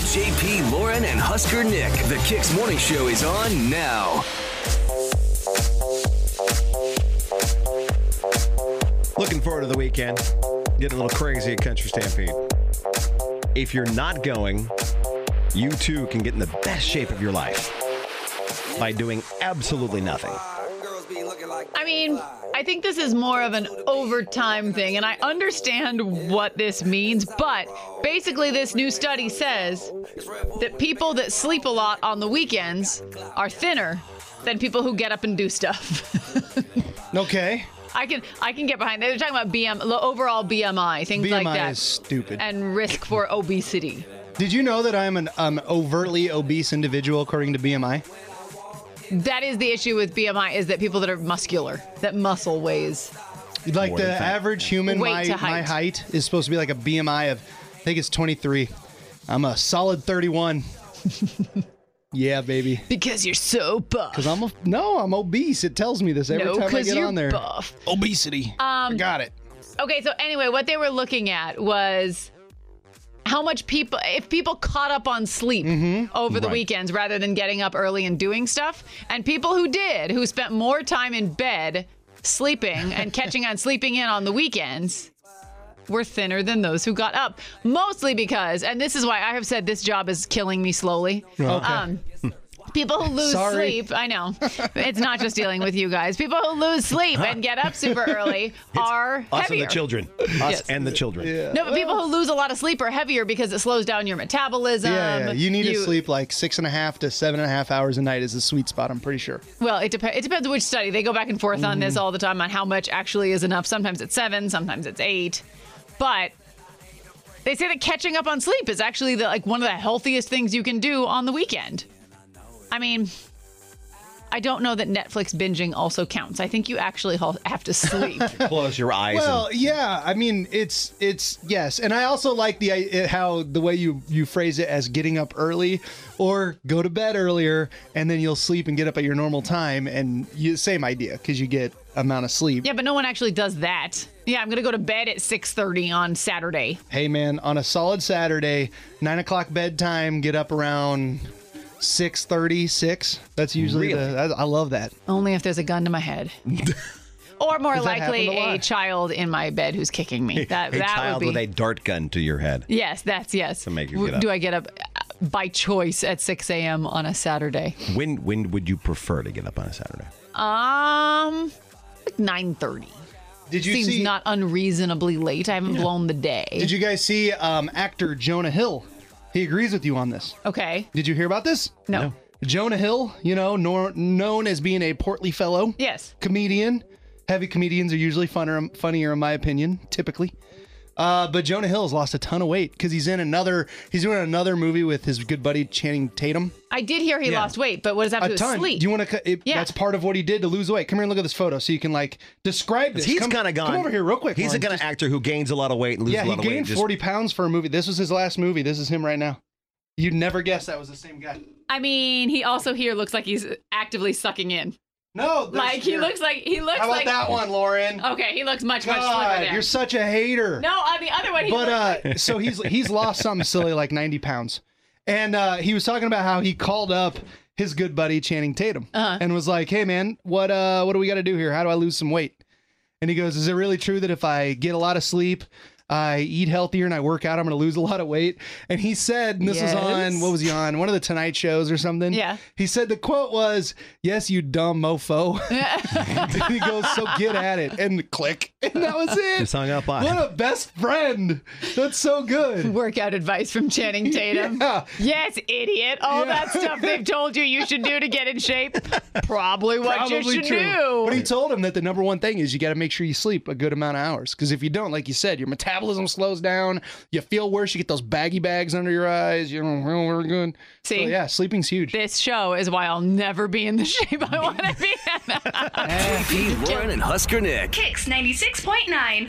JP, Lauren, and Husker Nick. The Kicks Morning Show is on now. Looking forward to the weekend. Getting a little crazy at Country Stampede. If you're not going, you too can get in the best shape of your life by doing absolutely nothing. I mean, I think this is more of an overtime thing, and I understand what this means, but basically this new study says that people that sleep a lot on the weekends are thinner than people who get up and do stuff. Okay. I can get behind that. They're talking about overall BMI, things BMI like that. is stupid. And risk for obesity. Did you know that I'm an overtly obese individual according to BMI? That is the issue with BMI, is that people that are muscular, that muscle weighs. Like the average human, Weight to my height is supposed to be like a BMI of, I think it's 23. I'm a solid 31. Yeah, baby. Because you're so buff. Because I'm obese. It tells me this every time I get on there. Buff. Obesity. I got it. Okay, so anyway, what they were looking at was how much if people caught up on sleep over the weekends rather than getting up early and doing stuff. And people who spent more time in bed sleeping and catching on sleeping in on the weekends were thinner than those who got up. Mostly because, and this is why I have said this job is killing me slowly. Okay. People who lose sleep, I know, it's not just dealing with you guys. People who lose sleep and get up super early are us heavier. And the children. Us and the children. Yeah. No, but people who lose a lot of sleep are heavier because it slows down your metabolism. Yeah. You need to sleep like 6.5 to 7.5 hours a night is the sweet spot, I'm pretty sure. Well, it depends which study. They go back and forth on this all the time on how much actually is enough. Sometimes it's 7, sometimes it's 8. But they say that catching up on sleep is actually one of the healthiest things you can do on the weekend. I mean, I don't know that Netflix binging also counts. I think you actually have to sleep. Close your eyes. Well, yeah. I mean, it's yes, and I also like the way you phrase it as getting up early or go to bed earlier, and then you'll sleep and get up at your normal time, and same idea because you get amount of sleep. Yeah, but no one actually does that. Yeah, I'm gonna go to bed at 6:30 on Saturday. Hey, man, on a solid Saturday, 9 o'clock bedtime, get up around 6:30, 6. That's usually I love that. Only if there's a gun to my head. Or more Does that likely happen a lot? a child in my bed who's kicking me. That child would be with a dart gun to your head. Yes, yes. To make you get up. Do I get up by choice at 6 a.m. on a Saturday? When would you prefer to get up on a Saturday? Like 9:30. Did you Seems see? not unreasonably late. I haven't blown the day. Did you guys see actor Jonah Hill? He agrees with you on this. Okay. Did you hear about this? No. Jonah Hill, known as being a portly fellow. Yes. Comedian. Heavy comedians are usually funnier in my opinion, typically. But Jonah Hill has lost a ton of weight because he's doing another movie with his good buddy Channing Tatum. I did hear he lost weight, but what does that have to do with sleep? Do you want to? Yeah. That's part of what he did to lose weight. Come here and look at this photo so you can describe this. He's kind of gone. Come over here real quick. He's Lauren. the kind of actor who gains a lot of weight and loses a lot of weight. Yeah, he gained 40 pounds for a movie. This was his last movie. This is him right now. You'd never guess that was the same guy. I mean, he also here looks like he's actively sucking in. No, he looks like How about that one, Lauren? Okay, he looks much slimmer God, there. you're such a hater. No, on the other one, he looks like... So he's lost something silly like 90 pounds. And he was talking about how he called up his good buddy Channing Tatum and was like, "Hey man, what do we got to do here? How do I lose some weight?" And he goes, "Is it really true that if I get a lot of sleep, I eat healthier and I work out, I'm going to lose a lot of weight?" And he said, and this was on, what was he on? One of the Tonight Shows or something. Yeah. He said the quote was, "Yes, you dumb mofo." And he goes, "So get at it." And click. And that was it. Just hung up on. What a best friend. That's so good. Workout advice from Channing Tatum. Yeah. Yes, idiot. All that stuff they've told you should do to get in shape. Probably what you should do. But he told him that the number one thing is you got to make sure you sleep a good amount of hours. Because if you don't, like you said, your metabolism slows down. You feel worse. You get those baggy bags under your eyes. You don't feel very good. See? So, yeah, sleeping's huge. This show is why I'll never be in the shape I want to be in. JP, Lauren, and Husker Nick. Kicks 96.9.